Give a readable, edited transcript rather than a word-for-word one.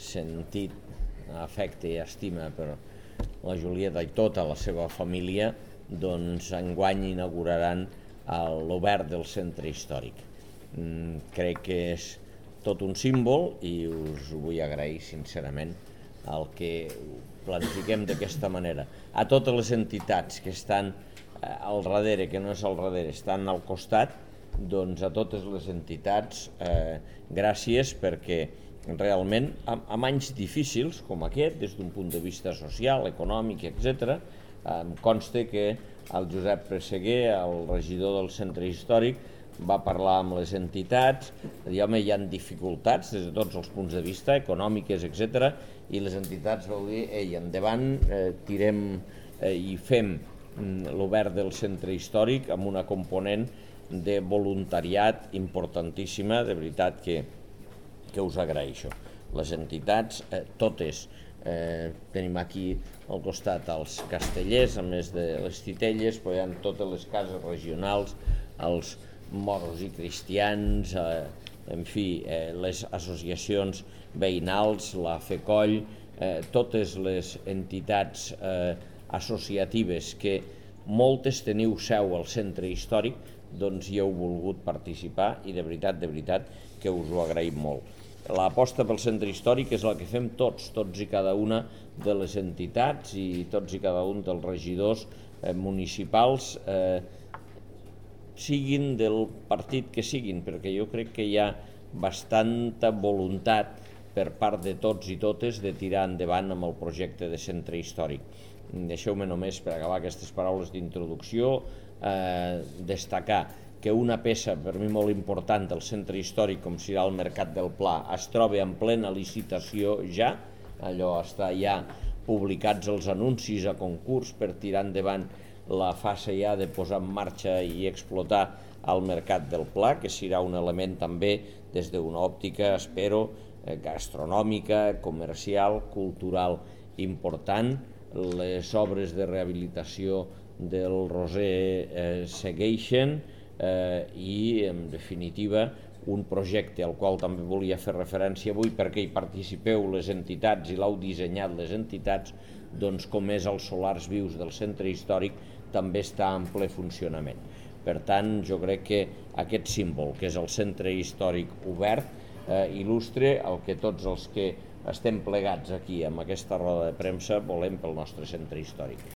sentit afecte i estima per la Julieta i tota la seva família, doncs enguany inauguraran l'obert del centre històric. Crec que és tot un símbol i us vull agrair sincerament el que planifiquem d'aquesta manera. A totes les entitats que estan al darrere, que no és al darrere, estan al costat, doncs a totes les entitats gràcies, perquè realment en anys difícils com aquest, des d'un punt de vista social, econòmic, etc., em consta que el Josep Presseguer, el regidor del centre històric, va parlar amb les entitats, hi ha dificultats des de tots els punts de vista, econòmiques, etc., i les entitats vau dir, ei, endavant, tirem i fem l'obert del centre històric amb una component de voluntariat importantíssima, de veritat que us agraeixo. Les entitats, totes, tenim aquí al costat els castellers, a més de les titelles, però hi ha totes les cases regionals, els moros i cristians, en fi, les associacions veïnals, la FECOLL, totes les entitats associatives que moltes teniu seu al centre històric, doncs hi heu volgut participar i de veritat que us ho agraïm molt. L'aposta pel centre històric és la que fem tots i cada una de les entitats i tots i cada un dels regidors municipals, siguin del partit que siguin, perquè jo crec que hi ha bastanta voluntat per part de tots i totes de tirar endavant amb el projecte de centre històric. Deixeu-me només, per acabar aquestes paraules d'introducció, destacar que una peça per mi molt important del centre històric, com serà el Mercat del Pla, es troba en plena licitació ja, allò està ja publicats els anuncis a concurs per tirar endavant la fase ja de posar en marxa i explotar el Mercat del Pla, que serà un element també des d'una òptica, espero, gastronòmica, comercial, cultural important. Les obres de rehabilitació del Roser segueixen i, en definitiva, un projecte al qual també volia fer referència avui perquè hi participeu les entitats i l'heu dissenyat les entitats, doncs com és els solars vius del centre històric també està en ple funcionament. Per tant, jo crec que aquest símbol, que és el centre històric obert, il·lustra el que tots els que estem plegats aquí amb aquesta roda de premsa volem pel nostre centre històric.